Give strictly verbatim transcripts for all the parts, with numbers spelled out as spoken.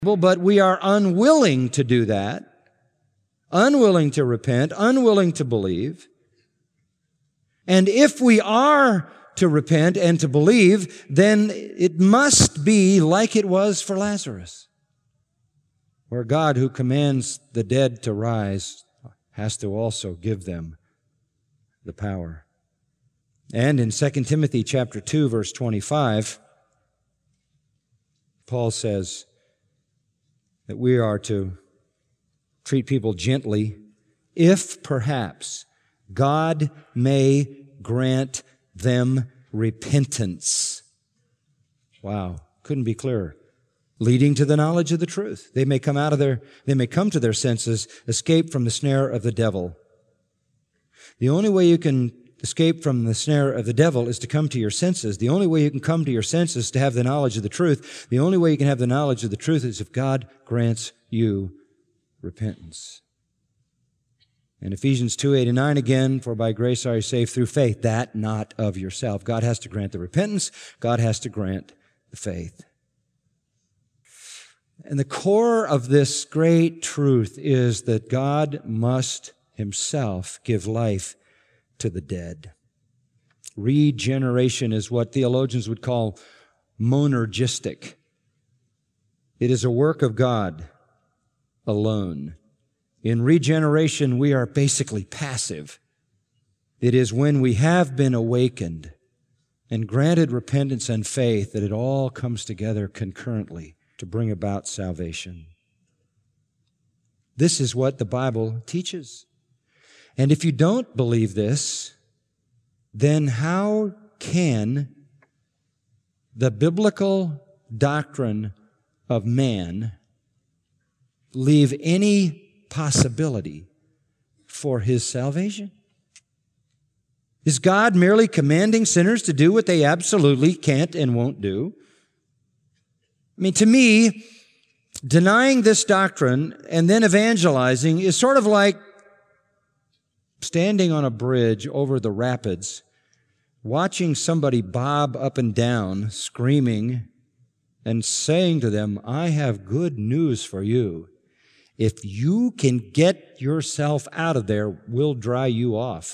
but we are unwilling to do that, unwilling to repent, unwilling to believe. And if we are to repent and to believe, then it must be like it was for Lazarus, where God, who commands the dead to rise, has to also give them the power. And in Second Timothy chapter two, verse twenty-five, Paul says that we are to treat people gently, if perhaps God may grant them repentance. Wow, couldn't be clearer. Leading to the knowledge of the truth. They may come out of their, they may come to their senses, escape from the snare of the devil. The only way you can escape from the snare of the devil is to come to your senses. The only way you can come to your senses is to have the knowledge of the truth. The only way you can have the knowledge of the truth is if God grants you repentance. And Ephesians two, eight and nine again, for by grace are you saved through faith, that not of yourself. God has to grant the repentance. God has to grant the faith. And the core of this great truth is that God must himself give life to the dead. Regeneration is what theologians would call monergistic. It is a work of God alone. In regeneration, we are basically passive. It is when we have been awakened and granted repentance and faith that it all comes together concurrently to bring about salvation. This is what the Bible teaches. And if you don't believe this, then how can the biblical doctrine of man leave any possibility for his salvation? Is God merely commanding sinners to do what they absolutely can't and won't do? I mean, to me, denying this doctrine and then evangelizing is sort of like standing on a bridge over the rapids, watching somebody bob up and down, screaming, and saying to them, I have good news for you. If you can get yourself out of there, we'll dry you off.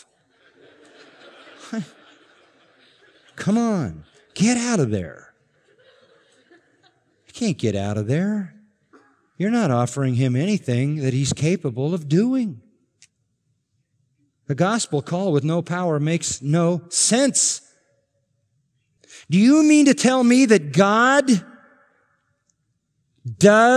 Come on, get out of there. You can't get out of there. You're not offering him anything that he's capable of doing. The gospel call with no power makes no sense. Do you mean to tell me that God does